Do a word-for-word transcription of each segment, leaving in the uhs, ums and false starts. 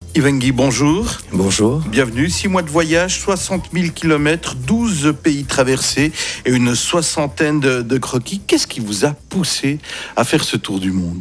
Yvan Guy, bonjour. Bonjour. Bienvenue. Six mois de voyage, soixante mille kilomètres, douze pays traversés et une soixantaine de, de croquis. Qu'est-ce qui vous a poussé à faire ce tour du monde ?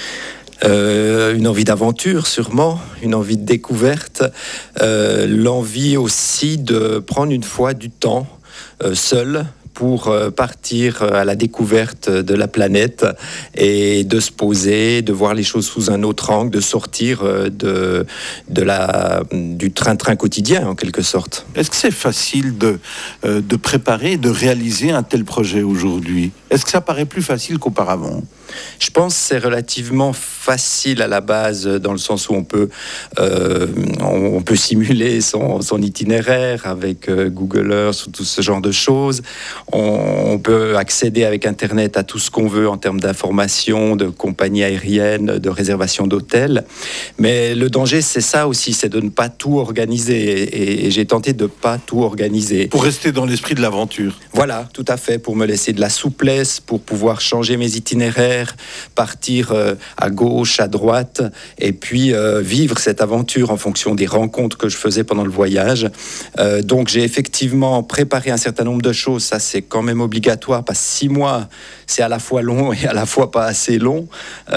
Euh, une envie d'aventure sûrement, une envie de découverte, euh, l'envie aussi de prendre une fois du temps euh, seul pour partir à la découverte de la planète et de se poser, de voir les choses sous un autre angle, de sortir de, de la, du train-train quotidien en quelque sorte. Est-ce que c'est facile de, de préparer et de réaliser un tel projet aujourd'hui ? Est-ce que ça paraît plus facile qu'auparavant ? Je pense que c'est relativement facile à la base, dans le sens où on peut, euh, on peut simuler son, son itinéraire avec euh, Google Earth ou tout ce genre de choses. On, on peut accéder avec Internet à tout ce qu'on veut en termes d'informations, de compagnies aériennes, de réservation d'hôtels. Mais le danger, c'est ça aussi, c'est de ne pas tout organiser. Et, et j'ai tenté de ne pas tout organiser. Pour rester dans l'esprit de l'aventure. Voilà, tout à fait, pour me laisser de la souplesse, pour pouvoir changer mes itinéraires, partir euh, à gauche, à droite, et puis euh, vivre cette aventure en fonction des rencontres que je faisais pendant le voyage. Euh, donc j'ai effectivement préparé un certain nombre de choses, ça c'est quand même obligatoire, parce que six mois, c'est à la fois long et à la fois pas assez long.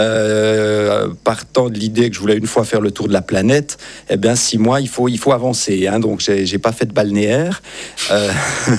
Euh, partant de l'idée que je voulais une fois faire le tour de la planète, eh bien six mois, il faut, il faut avancer, hein, donc j'ai, j'ai pas fait de balnéaire. Euh,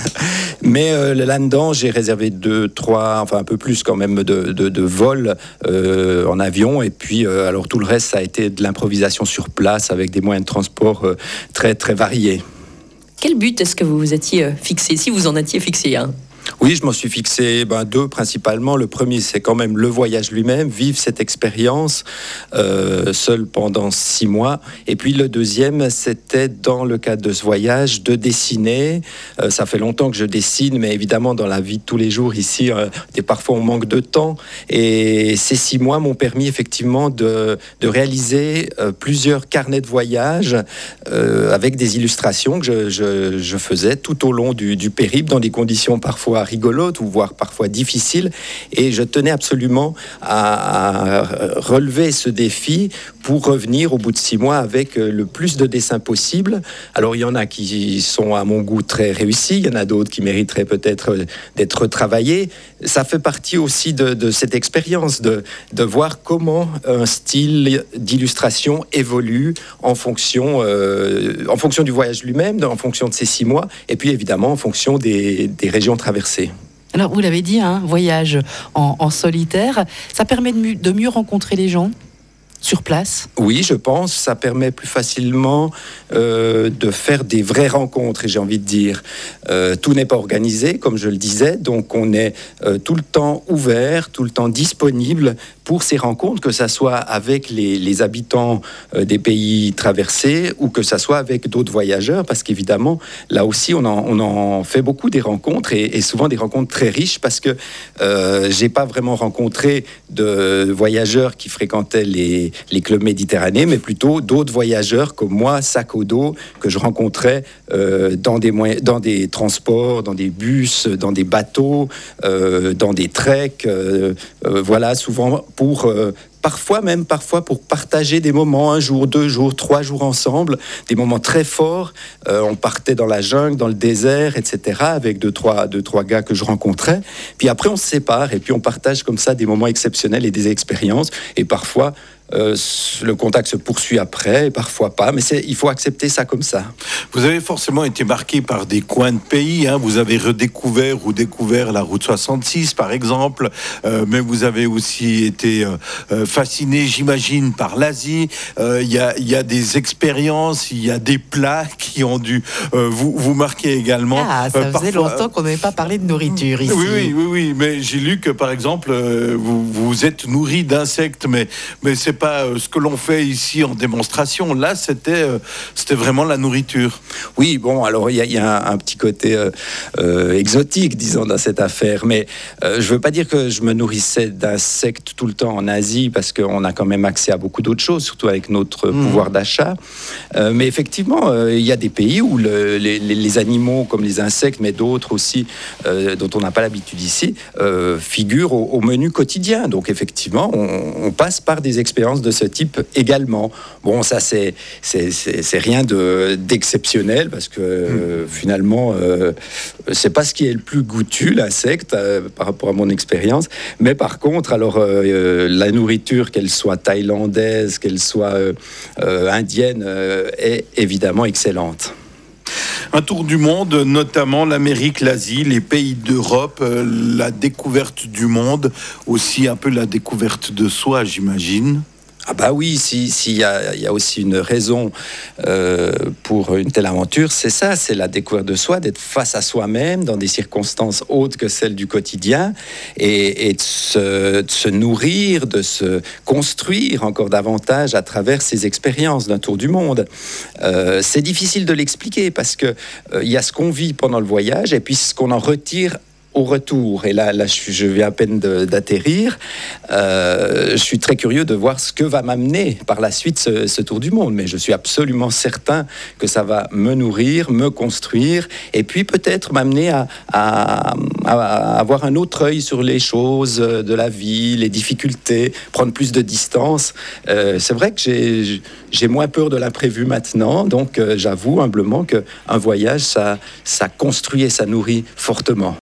mais euh, là-dedans, j'ai réservé deux, trois, enfin un peu plus quand même de, de, de vol euh, en avion, et puis euh, alors tout le reste ça a été de l'improvisation sur place avec des moyens de transport euh, très très variés. Quel but est-ce que vous vous étiez fixé, si vous en étiez fixé hein ? Oui, je m'en suis fixé ben, deux principalement. Le premier, c'est quand même le voyage lui-même, vivre cette expérience euh, seul pendant six mois. Et puis le deuxième, c'était dans le cadre de ce voyage, de dessiner. Euh, ça fait longtemps que je dessine, mais évidemment, dans la vie de tous les jours ici, euh, et parfois on manque de temps. Et ces six mois m'ont permis effectivement de, de réaliser euh, plusieurs carnets de voyage euh, avec des illustrations que je, je, je faisais tout au long du, du périple, dans des conditions parfois rigolote ou voire parfois difficile, et je tenais absolument à, à relever ce défi pour revenir au bout de six mois avec le plus de dessins possible. Alors il y en a qui sont à mon goût très réussis, il y en a d'autres qui mériteraient peut-être d'être retravaillés. Ça fait partie aussi de, de cette expérience de, de voir comment un style d'illustration évolue en fonction, euh, en fonction du voyage lui-même, en fonction de ces six mois, et puis évidemment en fonction des, des régions traversées. Alors, vous l'avez dit, hein, voyage en, en solitaire, ça permet de, mu- de mieux rencontrer les gens sur place ? Oui, je pense. Ça permet plus facilement euh, de faire des vraies rencontres, et j'ai envie de dire. Euh, tout n'est pas organisé, comme je le disais, donc on est euh, tout le temps ouvert, tout le temps disponible pour ces rencontres, que ça soit avec les, les habitants euh, des pays traversés ou que ça soit avec d'autres voyageurs, parce qu'évidemment, là aussi, on en, on en fait beaucoup des rencontres, et, et souvent des rencontres très riches, parce que euh, j'ai pas vraiment rencontré de voyageurs qui fréquentaient les les clubs méditerranéens, mais plutôt d'autres voyageurs comme moi, sac au dos, que je rencontrais euh, dans, des moyens, dans des transports, dans des bus, dans des bateaux, euh, dans des treks, euh, euh, voilà, souvent pour... Euh, Parfois même, parfois pour partager des moments, un jour, deux jours, trois jours ensemble, des moments très forts. Euh, on partait dans la jungle, dans le désert, et cetera, avec deux trois, deux, trois gars que je rencontrais. Puis après, on se sépare et puis on partage comme ça des moments exceptionnels et des expériences. Et parfois, euh, le contact se poursuit après, et parfois pas. Mais c'est, il faut accepter ça comme ça. Vous avez forcément été marqué par des coins de pays. Hein. Vous avez redécouvert ou découvert la route soixante-six, par exemple. Euh, mais vous avez aussi été euh, fasciné, j'imagine, par l'Asie. Il euh, y, a, y a des expériences, il y a des plats qui ont dû euh, vous, vous marquer également. Ah, ça euh, faisait parfois... longtemps qu'on n'avait pas parlé de nourriture ici. Oui, oui, oui, oui. Mais j'ai lu que, par exemple, euh, vous, vous êtes nourri d'insectes, mais, mais c'est pas euh, ce que l'on fait ici en démonstration. Là, c'était, euh, c'était vraiment la nourriture. Oui, bon, alors il y, y a un, un petit côté euh, euh, exotique, disons, dans cette affaire. Mais euh, je veux pas dire que je me nourrissais d'insectes tout le temps en Asie, parce qu'on a quand même accès à beaucoup d'autres choses, surtout avec notre mmh. pouvoir d'achat. Euh, mais effectivement, euh, il y a des pays où le, les, les animaux, comme les insectes, mais d'autres aussi, euh, dont on n'a pas l'habitude ici, euh, figurent au, au menu quotidien. Donc effectivement, on, on passe par des expériences expériences de ce type également. Bon, ça, c'est, c'est, c'est, c'est rien de, d'exceptionnel, parce que euh, finalement, euh, c'est pas ce qui est le plus goûtu, l'insecte, euh, par rapport à mon expérience. Mais par contre, alors, euh, la nourriture, qu'elle soit thaïlandaise, qu'elle soit euh, euh, indienne, euh, est évidemment excellente. Un tour du monde, notamment l'Amérique, l'Asie, les pays d'Europe, euh, la découverte du monde, aussi un peu la découverte de soi, j'imagine. Ah bah oui, s'il si y, a, y a aussi une raison euh, pour une telle aventure, c'est ça, c'est la découverte de soi, d'être face à soi-même dans des circonstances autres que celles du quotidien, et, et de, se, de se nourrir, de se construire encore davantage à travers ces expériences d'un tour du monde. Euh, c'est difficile de l'expliquer, parce que euh, y a ce qu'on vit pendant le voyage et puis ce qu'on en retire au retour. Et là, là je, je viens à peine de, d'atterrir. Euh, je suis très curieux de voir ce que va m'amener par la suite ce, ce tour du monde. Mais je suis absolument certain que ça va me nourrir, me construire, et puis peut-être m'amener à, à, à avoir un autre œil sur les choses de la vie, les difficultés, prendre plus de distance. Euh, c'est vrai que j'ai, j'ai moins peur de l'imprévu maintenant. Donc, euh, j'avoue humblement qu'un voyage, ça, ça construit et ça nourrit fortement.